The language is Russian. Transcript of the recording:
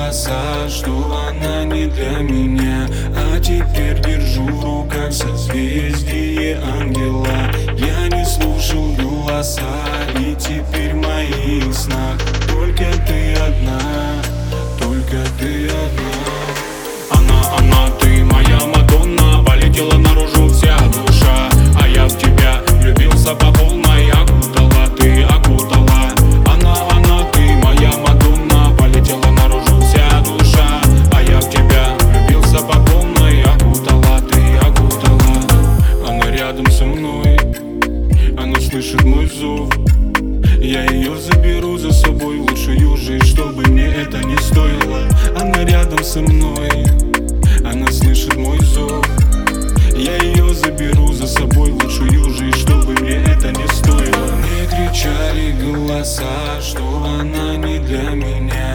голоса, что она не для меня. А теперь держу в руках созвездие ангела. Я не слушал голоса, и теперь в моих снах только ты одна, только ты одна. Она, ты моя Мадонна, полетела наружу вся душа. А я в тебя влюбился по полной, окутала, ты окутала. Она, ты моя Мадонна, полетела наружу вся душа. А я в тебя влюбился по полной, окутала, ты окутала. Она рядом со мной, она слышит мой зов. Я ее заберу за собой в лучшую жизнь, чтобы мне это не стоило. Она рядом со мной, она слышит мой зов. Я ее заберу за собой в лучшую жизнь, чтобы мне это не стоило. Мне кричали голоса, что она не для меня.